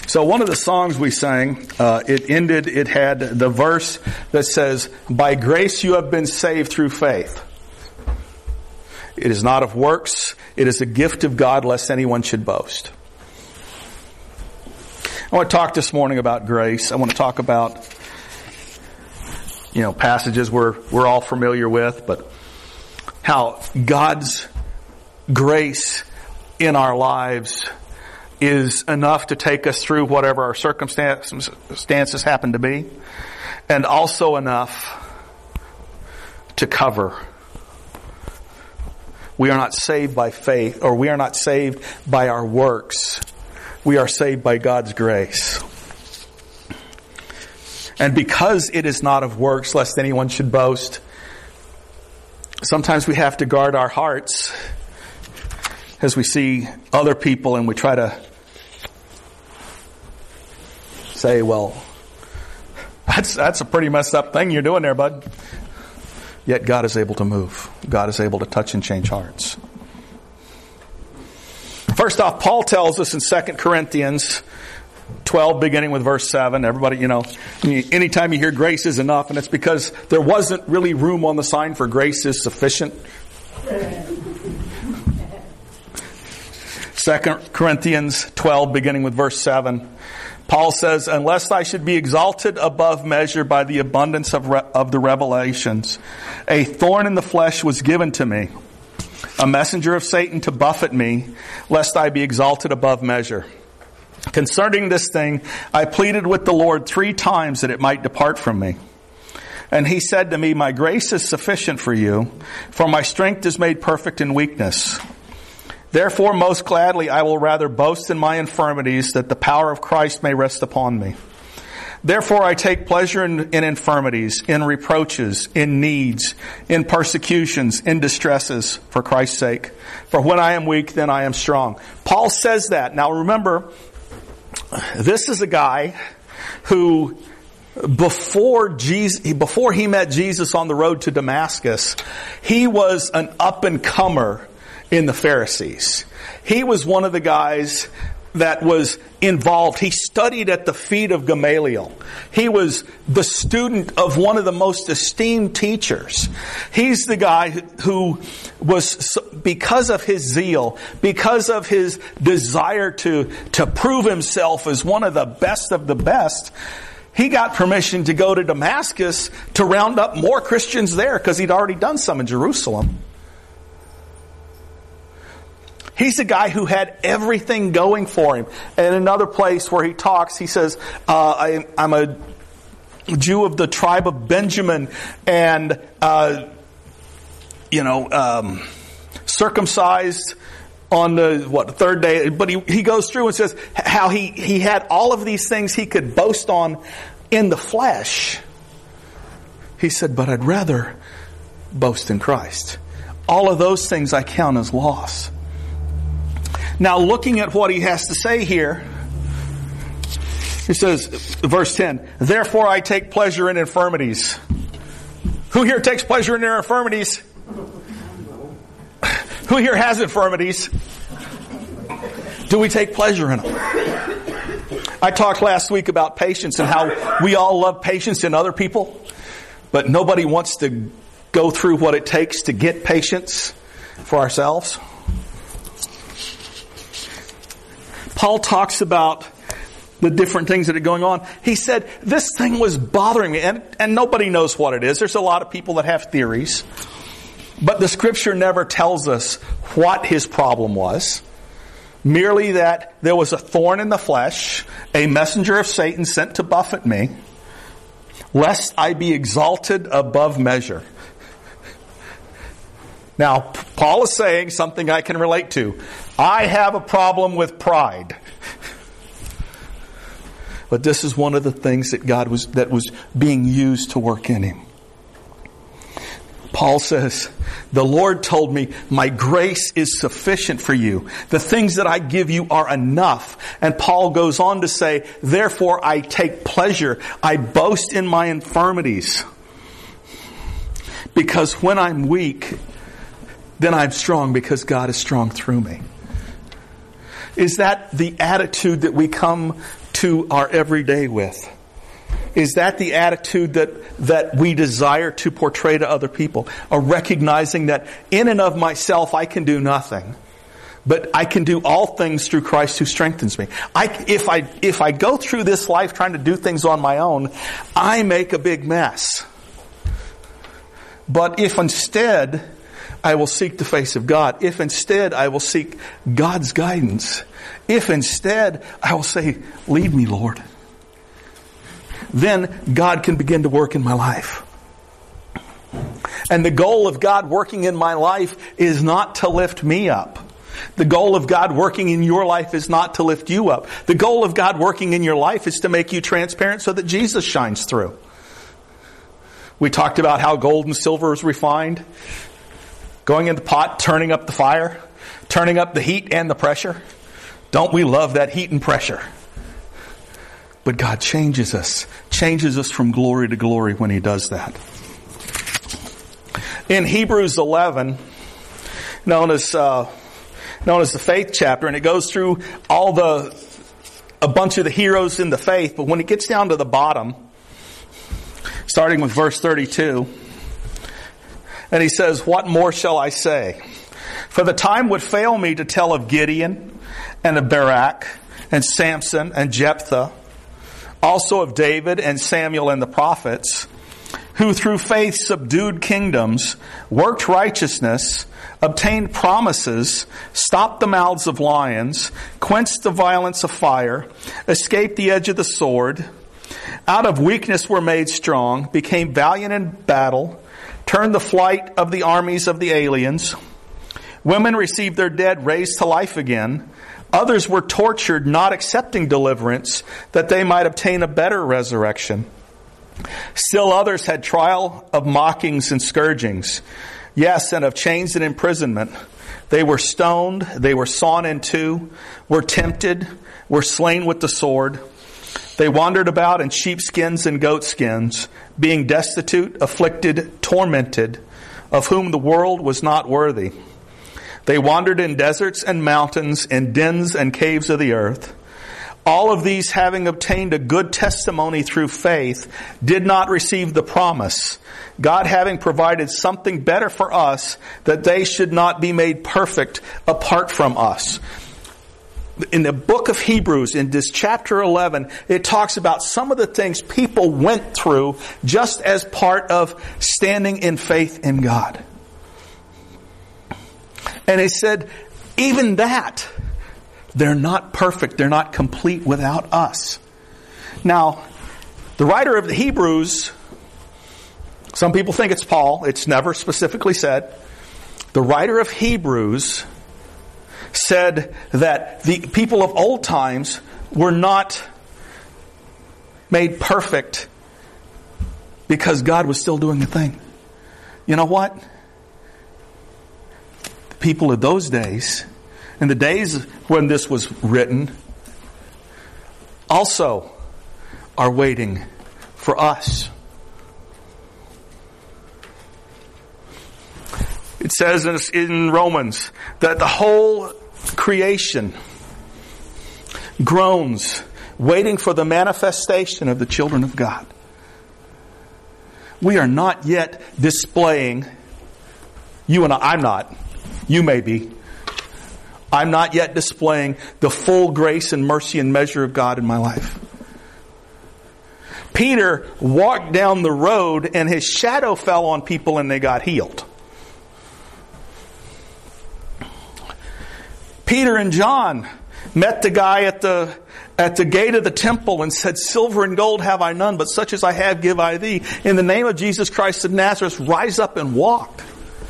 So one of the songs we sang, it had the verse that says, "By grace you have been saved through faith. It is not of works, it is a gift of God, lest anyone should boast." I want to talk this morning about grace. I want to talk about, passages we're all familiar with, but how God's grace in our lives is enough to take us through whatever our circumstances happen to be, and also enough to cover. We are not saved by faith, or we are not saved by our works. We are saved by God's grace. And because it is not of works, lest anyone should boast, sometimes we have to guard our hearts as we see other people and we try to say, well, that's a pretty messed up thing you're doing there, bud. Yet God is able to move. God is able to touch and change hearts. First off, Paul tells us in 2 Corinthians 12, beginning with verse 7. Everybody, anytime you hear grace is enough, and it's because there wasn't really room on the sign for grace is sufficient. 2 Corinthians 12, beginning with verse 7. Paul says, "Unless I should be exalted above measure by the abundance of the revelations, a thorn in the flesh was given to me, a messenger of Satan to buffet me, lest I be exalted above measure. Concerning this thing, I pleaded with the Lord 3 times that it might depart from me. And he said to me, my grace is sufficient for you, for my strength is made perfect in weakness. Therefore, most gladly, I will rather boast in my infirmities, that the power of Christ may rest upon me. Therefore, I take pleasure in infirmities, in reproaches, in needs, in persecutions, in distresses, for Christ's sake. For when I am weak, then I am strong." Paul says that. Now remember, this is a guy who, before he met Jesus on the road to Damascus, he was an up-and-comer in the Pharisees. He was one of the guys that was involved. He studied at the feet of Gamaliel. He was the student of one of the most esteemed teachers. He's the guy who was, because of his zeal, because of his desire to prove himself as one of the best, he got permission to go to Damascus to round up more Christians there, because he'd already done some in Jerusalem. He's a guy who had everything going for him. And another place where he talks, he says, I'm a Jew of the tribe of Benjamin, and, circumcised on the third day. But he goes through and says how he had all of these things he could boast on in the flesh. He said, but I'd rather boast in Christ. All of those things I count as loss. Now, looking at what he has to say here, he says, verse 10, "Therefore I take pleasure in infirmities." Who here takes pleasure in their infirmities? Who here has infirmities? Do we take pleasure in them? I talked last week about patience and how we all love patience in other people, but nobody wants to go through what it takes to get patience for ourselves. Paul talks about the different things that are going on. He said, this thing was bothering me, and nobody knows what it is. There's a lot of people that have theories, but the Scripture never tells us what his problem was. Merely that there was a thorn in the flesh, a messenger of Satan sent to buffet me, lest I be exalted above measure. Now, Paul is saying something I can relate to. I have a problem with pride. But this is one of the things that was being used to work in him. Paul says, the Lord told me, my grace is sufficient for you. The things that I give you are enough. And Paul goes on to say, therefore I take pleasure. I boast in my infirmities. Because when I'm weak, then I'm strong, because God is strong through me. Is that the attitude that we come into our everyday with? Is that the attitude that we desire to portray to other people? A recognizing that in and of myself I can do nothing, but I can do all things through Christ who strengthens me. If I go through this life trying to do things on my own, I make a big mess. But if instead I will seek the face of God, if instead I will seek God's guidance, if instead I will say, lead me, Lord, then God can begin to work in my life. And the goal of God working in my life is not to lift me up. The goal of God working in your life is not to lift you up. The goal of God working in your life is to make you transparent so that Jesus shines through. We talked about how gold and silver is refined. Going in the pot, turning up the fire, turning up the heat and the pressure. Don't we love that heat and pressure? But God changes us from glory to glory when He does that. In Hebrews 11, known as the faith chapter, and it goes through a bunch of the heroes in the faith, but when it gets down to the bottom, starting with verse 32, and he says, "What more shall I say? For the time would fail me to tell of Gideon and of Barak and Samson and Jephthah, also of David and Samuel and the prophets, who through faith subdued kingdoms, worked righteousness, obtained promises, stopped the mouths of lions, quenched the violence of fire, escaped the edge of the sword, out of weakness were made strong, became valiant in battle, turned the flight of the armies of the aliens. Women received their dead raised to life again. Others were tortured, not accepting deliverance, that they might obtain a better resurrection. Still others had trial of mockings and scourgings. Yes, and of chains and imprisonment. They were stoned, they were sawn in two, were tempted, were slain with the sword. They wandered about in sheepskins and goatskins, being destitute, afflicted, tormented, of whom the world was not worthy. They wandered in deserts and mountains, in dens and caves of the earth. All of these, having obtained a good testimony through faith, did not receive the promise, God having provided something better for us, that they should not be made perfect apart from us." In the book of Hebrews, in this chapter 11, it talks about some of the things people went through just as part of standing in faith in God. And it said, even that, they're not perfect, they're not complete without us. Now, the writer of the Hebrews, some people think it's Paul, it's never specifically said. The writer of Hebrews said that the people of old times were not made perfect because God was still doing a thing. You know what? The people of those days, in the days when this was written, also are waiting for us. It says in Romans that the whole creation groans, waiting for the manifestation of the children of God. We are not yet displaying, you and I'm not, you may be, I'm not yet displaying the full grace and mercy and measure of God in my life. Peter walked down the road and his shadow fell on people and they got healed. Peter and John met the guy at the gate of the temple and said, "Silver and gold have I none, but such as I have give I thee. In the name of Jesus Christ of Nazareth, rise up and walk."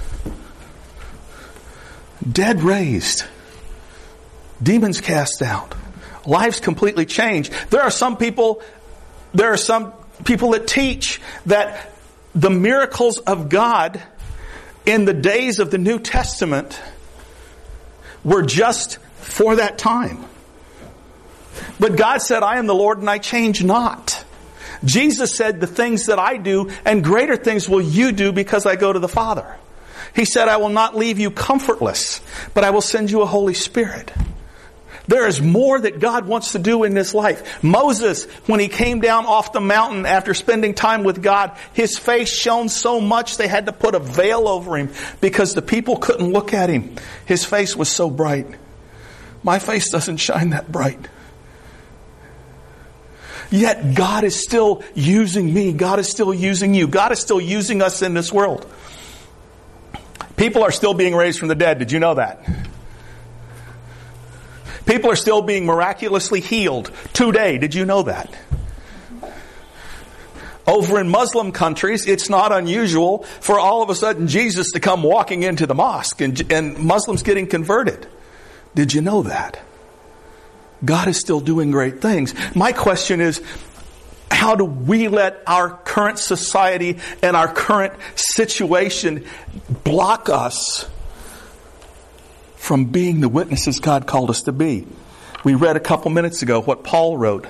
Dead raised. Demons cast out. Lives completely changed. There are some people that teach that the miracles of God in the days of the New Testament were just for that time. But God said, "I am the Lord and I change not." Jesus said, "The things that I do and greater things will you do because I go to the Father." He said, "I will not leave you comfortless, but I will send you a Holy Spirit." There is more that God wants to do in this life. Moses, when he came down off the mountain after spending time with God, his face shone so much they had to put a veil over him because the people couldn't look at him. His face was so bright. My face doesn't shine that bright. Yet God is still using me. God is still using you. God is still using us in this world. People are still being raised from the dead. Did you know that? People are still being miraculously healed today. Did you know that? Over in Muslim countries, it's not unusual for all of a sudden Jesus to come walking into the mosque and Muslims getting converted. Did you know that? God is still doing great things. My question is, how do we let our current society and our current situation block us from being the witnesses God called us to be? We read a couple minutes ago what Paul wrote.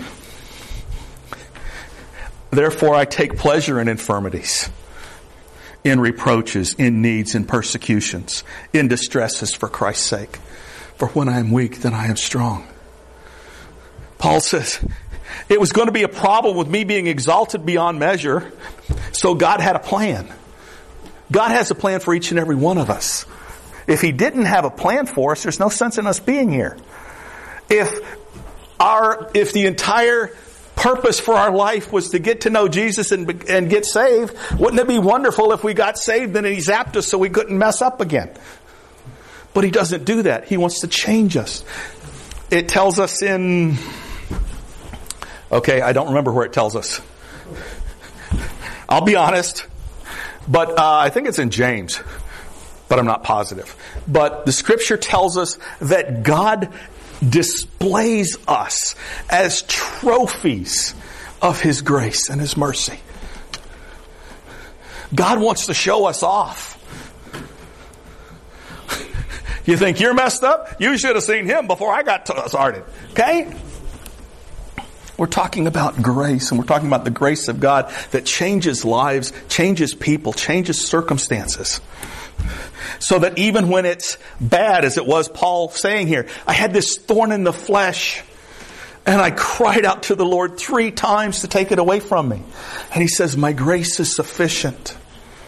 Therefore I take pleasure in infirmities, in reproaches, in needs, in persecutions, in distresses for Christ's sake. For when I am weak, then I am strong. Paul says, it was going to be a problem with me being exalted beyond measure, so God had a plan. God has a plan for each and every one of us. If He didn't have a plan for us, there's no sense in us being here. If the entire purpose for our life was to get to know Jesus and get saved, wouldn't it be wonderful if we got saved and He zapped us so we couldn't mess up again? But He doesn't do that. He wants to change us. It tells us in... Okay, I don't remember where it tells us. I'll be honest, but I think it's in James, but I'm not positive. But the Scripture tells us that God displays us as trophies of His grace and His mercy. God wants to show us off. You think you're messed up? You should have seen him before I got started. Okay? We're talking about grace, and we're talking about the grace of God that changes lives, changes people, changes circumstances. So that even when it's bad, as it was Paul saying here, I had this thorn in the flesh, and I cried out to the Lord 3 times to take it away from me. And He says, my grace is sufficient.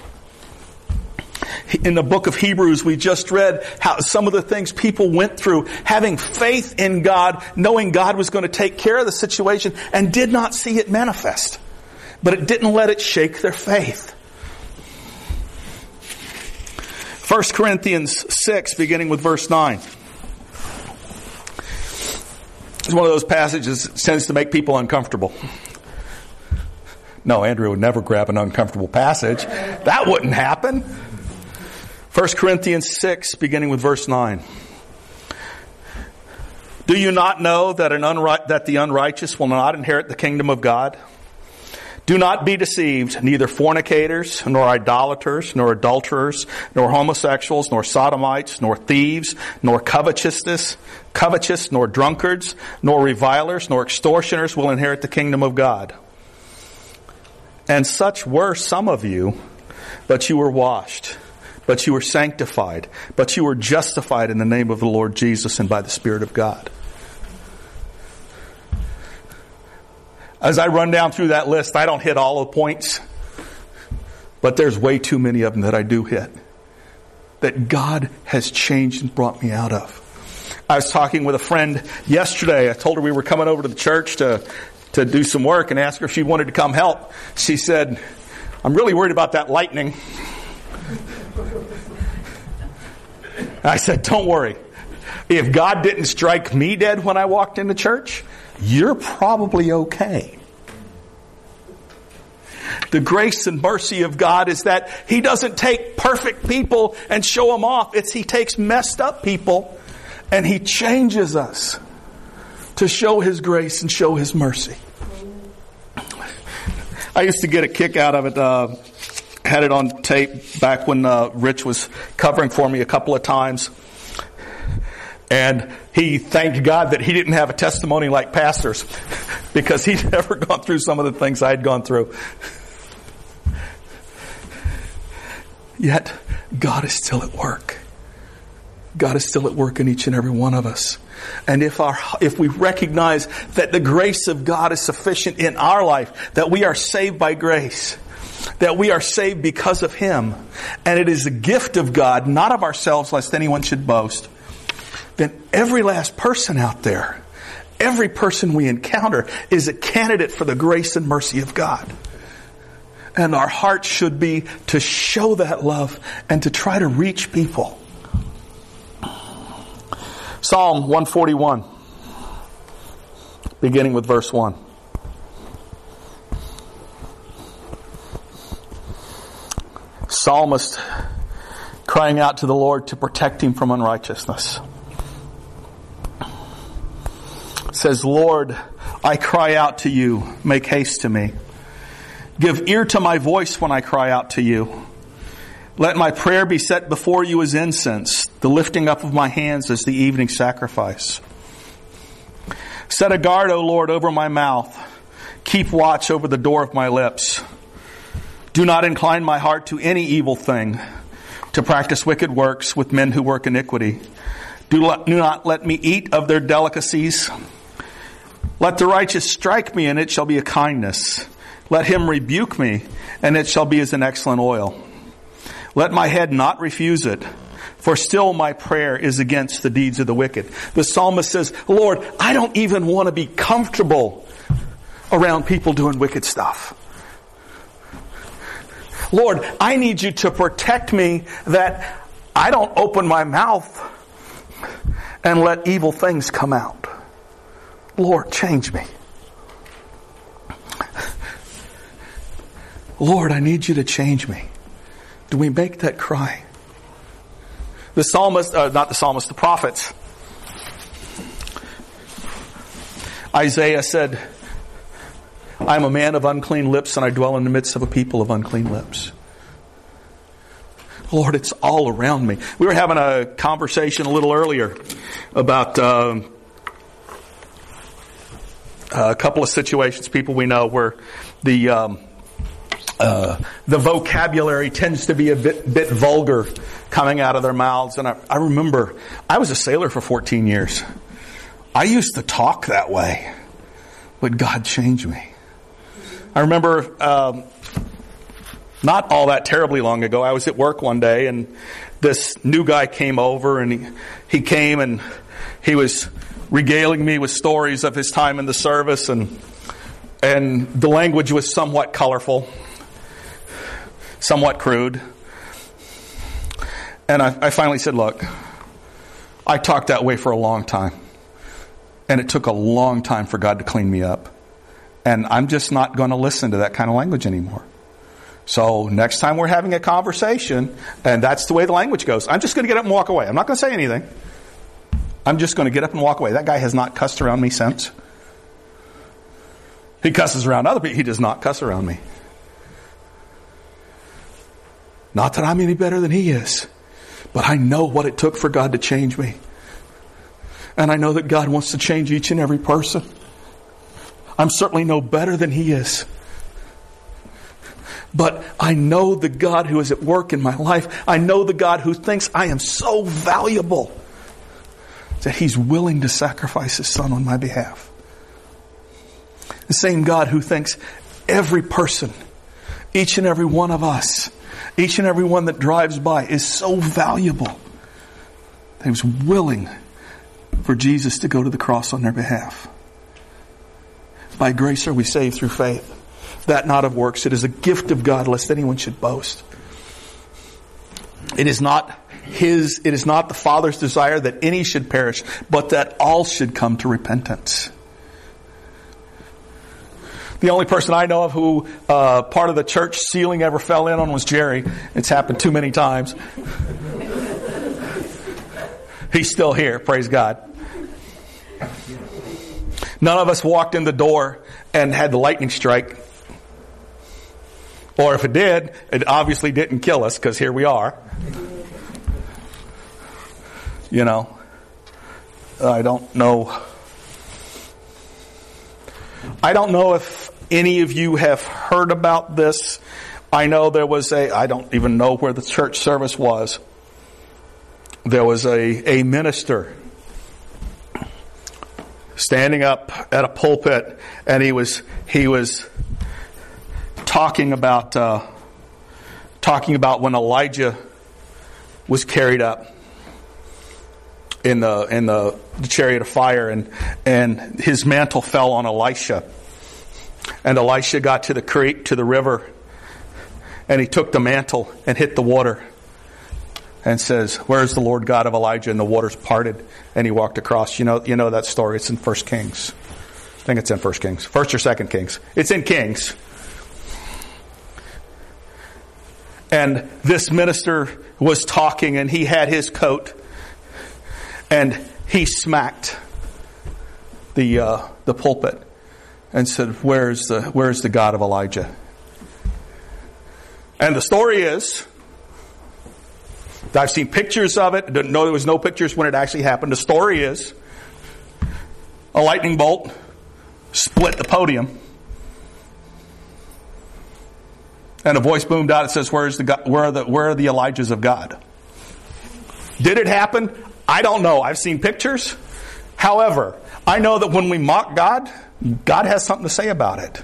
In the book of Hebrews, we just read how some of the things people went through, having faith in God, knowing God was going to take care of the situation, and did not see it manifest. But it didn't let it shake their faith. 1 Corinthians 6, beginning with verse 9. It's one of those passages that tends to make people uncomfortable. No, Andrew would never grab an uncomfortable passage. That wouldn't happen. 1 Corinthians 6, beginning with verse 9. Do you not know that the unrighteous will not inherit the kingdom of God? Do not be deceived, neither fornicators, nor idolaters, nor adulterers, nor homosexuals, nor sodomites, nor thieves, nor covetous, nor drunkards, nor revilers, nor extortioners will inherit the kingdom of God. And such were some of you, but you were washed. But you were sanctified. But you were justified in the name of the Lord Jesus and by the Spirit of God. As I run down through that list, I don't hit all the points. But there's way too many of them that I do hit. That God has changed and brought me out of. I was talking with a friend yesterday. I told her we were coming over to the church to do some work and asked her if she wanted to come help. She said, I'm really worried about that lightning. I said, don't worry. If God didn't strike me dead when I walked into church, you're probably okay. The grace and mercy of God is that He doesn't take perfect people and show them off. He takes messed up people and He changes us to show His grace and show His mercy. I used to get a kick out of it. Had it on tape back when Rich was covering for me a couple of times. And he thanked God that he didn't have a testimony like pastors because he'd never gone through some of the things I'd gone through. Yet, God is still at work. God is still at work in each and every one of us. And if we recognize that the grace of God is sufficient in our life, that we are saved by grace, that we are saved because of Him, and it is a gift of God, not of ourselves, lest anyone should boast, then every last person out there, every person we encounter is a candidate for the grace and mercy of God. And our heart should be to show that love and to try to reach people. Psalm 141, beginning with verse 1. Psalmist crying out to the Lord to protect him from unrighteousness. Says, Lord, I cry out to you, make haste to me. Give ear to my voice when I cry out to you. Let my prayer be set before you as incense, the lifting up of my hands as the evening sacrifice. Set a guard, O Lord, over my mouth. Keep watch over the door of my lips. Do not incline my heart to any evil thing, to practice wicked works with men who work iniquity. Do not let me eat of their delicacies. Let the righteous strike me, and it shall be a kindness. Let him rebuke me, and it shall be as an excellent oil. Let my head not refuse it, for still my prayer is against the deeds of the wicked. The psalmist says, Lord, I don't even want to be comfortable around people doing wicked stuff. Lord, I need you to protect me that I don't open my mouth and let evil things come out. Lord, change me. Lord, I need you to change me. Do we make that cry? The psalmist, the prophets. Isaiah said, I am a man of unclean lips, and I dwell in the midst of a people of unclean lips. Lord, it's all around me. We were having a conversation a little earlier about a couple of situations, people we know, where the vocabulary tends to be a bit vulgar coming out of their mouths. And I remember, I was a sailor for 14 years. I used to talk that way, but God changed me. I remember not all that terribly long ago, I was at work one day, and this new guy came over, and he came and he was regaling me with stories of his time in the service, and the language was somewhat colorful, somewhat crude. And I finally said, look, I talked that way for a long time, and it took a long time for God to clean me up. And I'm just not going to listen to that kind of language anymore. So next time we're having a conversation, and that's the way the language goes, I'm just going to get up and walk away. I'm not going to say anything. I'm just going to get up and walk away. That guy has not cussed around me since. He cusses around other people. He does not cuss around me. Not that I'm any better than he is, but I know what it took for God to change me. And I know that God wants to change each and every person. I'm certainly no better than he is. But I know the God who is at work in my life. I know the God who thinks I am so valuable that he's willing to sacrifice his son on my behalf. The same God who thinks every person, each and every one of us, each and every one that drives by is so valuable that he was willing for Jesus to go to the cross on their behalf. By grace are we saved through faith, that not of works. It is a gift of God, lest anyone should boast. It is not the Father's desire that any should perish, but that all should come to repentance. The only person I know of who part of the church ceiling ever fell in on was Jerry. It's happened too many times. He's still here, praise God. None of us walked in the door and had the lightning strike. Or if it did, it obviously didn't kill us, because here we are. You know, I don't know if any of you have heard about this. I know there was I don't even know where the church service was, there was a minister standing up at a pulpit, and he was talking about when Elijah was carried up in the chariot of fire, and his mantle fell on Elisha, and Elisha got to the creek, to the river, and he took the mantle and hit the water and says, "Where's the Lord God of Elijah?" And the waters parted, and he walked across. You know that story. It's in 1 Kings. I think it's in 1 Kings. 1 or 2 Kings. It's in Kings. And this minister was talking, and he had his coat, and he smacked the pulpit and said, "Where's the God of Elijah?" And the story is, I've seen pictures of it. No, there was no pictures when it actually happened. The story is, a lightning bolt split the podium, and a voice boomed out. It says, "Where are the Elijahs of God?" Did it happen? I don't know. I've seen pictures. However, I know that when we mock God, God has something to say about it.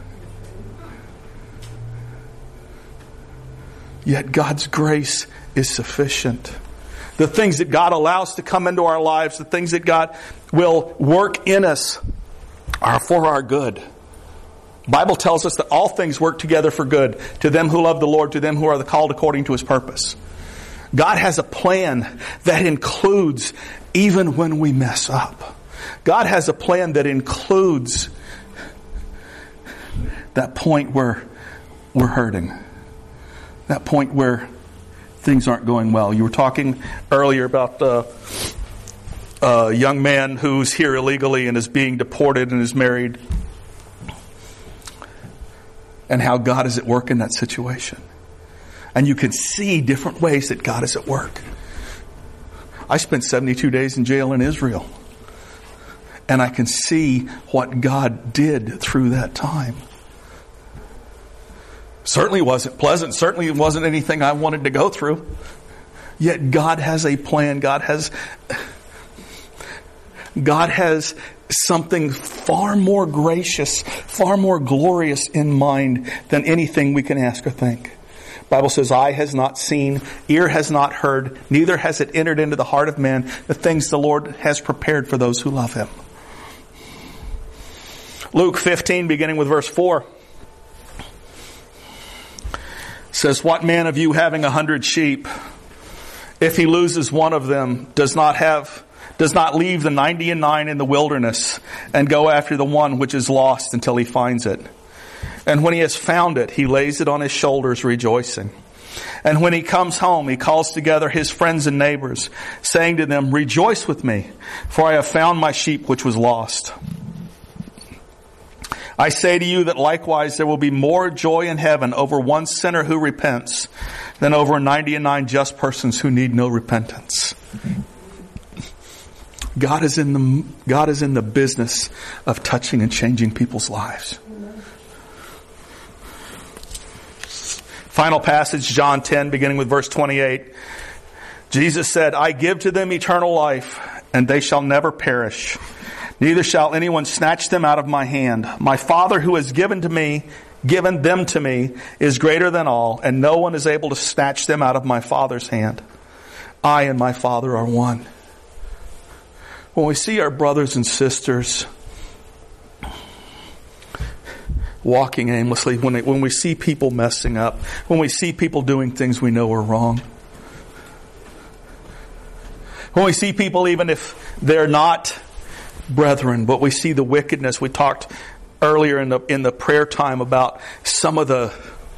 Yet God's grace is sufficient. The things that God allows to come into our lives, the things that God will work in us, are for our good. The Bible tells us that all things work together for good to them who love the Lord, to them who are called according to His purpose. God has a plan that includes even when we mess up. God has a plan that includes that point where we're hurting. That point where things aren't going well. You were talking earlier about a young man who's here illegally and is being deported and is married, and how God is at work in that situation. And you can see different ways that God is at work. I spent 72 days in jail in Israel, and I can see what God did through that time. Certainly wasn't pleasant. Certainly it wasn't anything I wanted to go through. Yet God has a plan. God has something far more gracious, far more glorious in mind than anything we can ask or think. The Bible says, "Eye has not seen, ear has not heard, neither has it entered into the heart of man the things the Lord has prepared for those who love Him." Luke 15, beginning with verse 4. Says, "What man of you having 100 sheep, if he loses one of them, does not leave the 99 in the wilderness and go after the one which is lost until he finds it? And when he has found it, he lays it on his shoulders rejoicing. And when he comes home, he calls together his friends and neighbors, saying to them, 'Rejoice with me, for I have found my sheep which was lost.' I say to you that likewise there will be more joy in heaven over one sinner who repents than over 99 just persons who need no repentance." God is in the business of touching and changing people's lives. Final passage, John 10, beginning with verse 28. Jesus said, "I give to them eternal life, and they shall never perish. Neither shall anyone snatch them out of my hand. My Father who has given them to me, is greater than all, and no one is able to snatch them out of my Father's hand. I and my Father are one." When we see our brothers and sisters walking aimlessly, when we see people messing up, when we see people doing things we know are wrong, when we see people, even if they're not brethren, but we see the wickedness. We talked earlier in the prayer time about some of the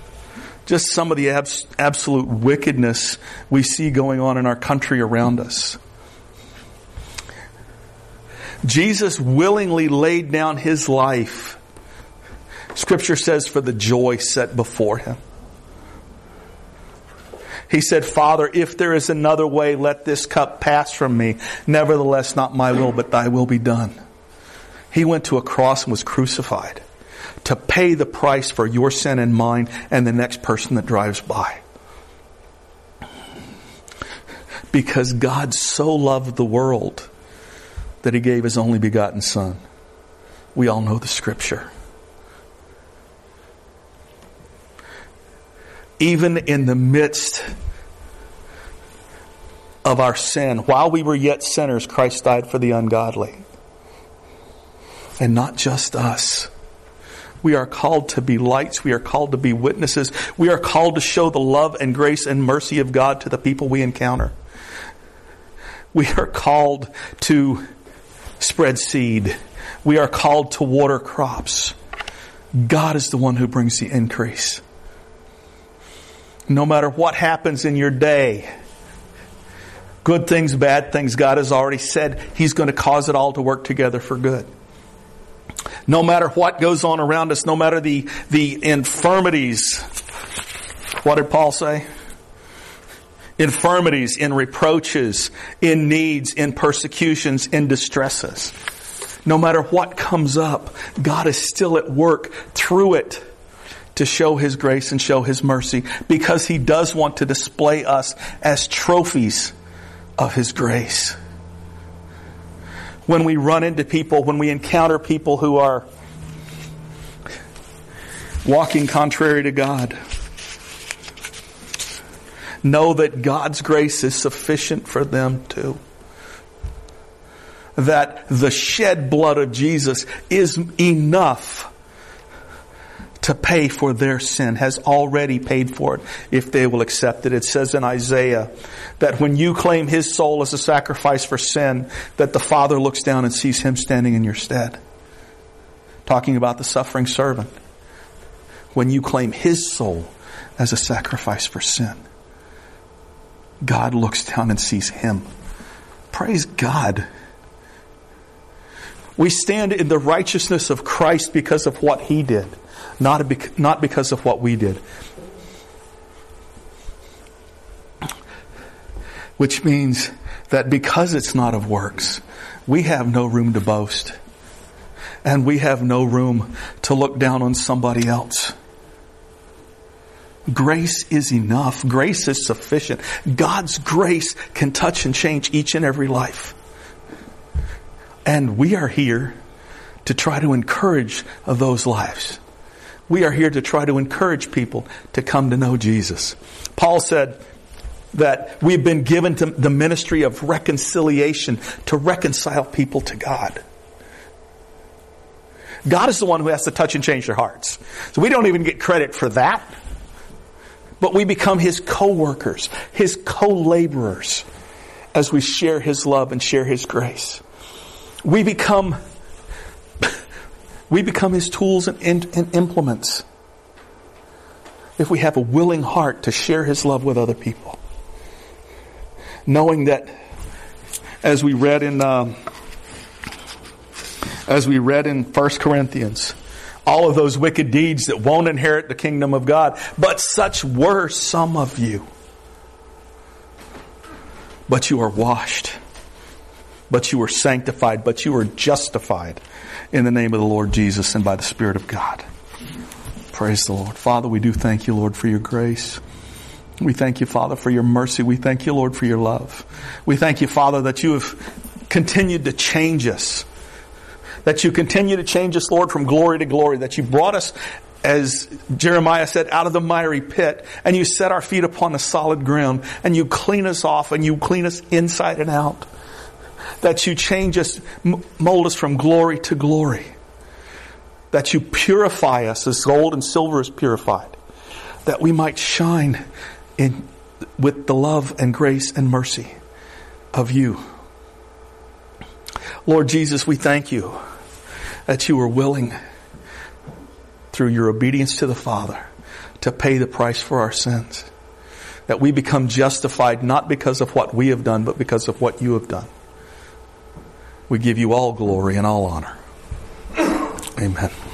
absolute wickedness we see going on in our country around us. Jesus willingly laid down His life, Scripture says, for the joy set before Him. He said, "Father, if there is another way, let this cup pass from me. Nevertheless, not my will, but thy will be done." He went to a cross and was crucified to pay the price for your sin and mine and the next person that drives by. Because God so loved the world that He gave His only begotten Son. We all know the Scripture. Even in the midst of our sin, while we were yet sinners, Christ died for the ungodly. And not just us. We are called to be lights. We are called to be witnesses. We are called to show the love and grace and mercy of God to the people we encounter. We are called to spread seed. We are called to water crops. God is the one who brings the increase. No matter what happens in your day, good things, bad things, God has already said He's going to cause it all to work together for good. No matter what goes on around us, no matter the infirmities, what did Paul say? Infirmities, in reproaches, in needs, in persecutions, in distresses. No matter what comes up, God is still at work through it to show His grace and show His mercy, because He does want to display us as trophies of His grace. When we run into people, when we encounter people who are walking contrary to God, know that God's grace is sufficient for them too. That the shed blood of Jesus is enough to pay for their sin, has already paid for it if they will accept it. It says in Isaiah that when you claim His soul as a sacrifice for sin, that the Father looks down and sees Him standing in your stead. Talking about the suffering servant. When you claim His soul as a sacrifice for sin, God looks down and sees Him. Praise God. We stand in the righteousness of Christ because of what He did. Not because of what we did. Which means that because it's not of works, we have no room to boast. And we have no room to look down on somebody else. Grace is enough. Grace is sufficient. God's grace can touch and change each and every life. And we are here to try to encourage those lives. We are here to try to encourage people to come to know Jesus. Paul said that we've been given to the ministry of reconciliation to reconcile people to God. God is the one who has to touch and change their hearts. So we don't even get credit for that. But we become His co-workers, His co-laborers as we share His love and share His grace. We become His tools and implements if we have a willing heart to share His love with other people. Knowing that, as we read in 1 Corinthians, all of those wicked deeds that won't inherit the kingdom of God, but such were some of you. But you are washed. But you were sanctified. But you were justified in the name of the Lord Jesus and by the Spirit of God. Praise the Lord. Father, we do thank you, Lord, for your grace. We thank you, Father, for your mercy. We thank you, Lord, for your love. We thank you, Father, that you have continued to change us. That you continue to change us, Lord, from glory to glory. That you brought us, as Jeremiah said, out of the miry pit. And you set our feet upon the solid ground. And you clean us off and you clean us inside and out. That you change us, mold us from glory to glory. That you purify us as gold and silver is purified. That we might shine with the love and grace and mercy of you. Lord Jesus, we thank you that you were willing, through your obedience to the Father, to pay the price for our sins. That we become justified not because of what we have done, but because of what you have done. We give you all glory and all honor. Amen.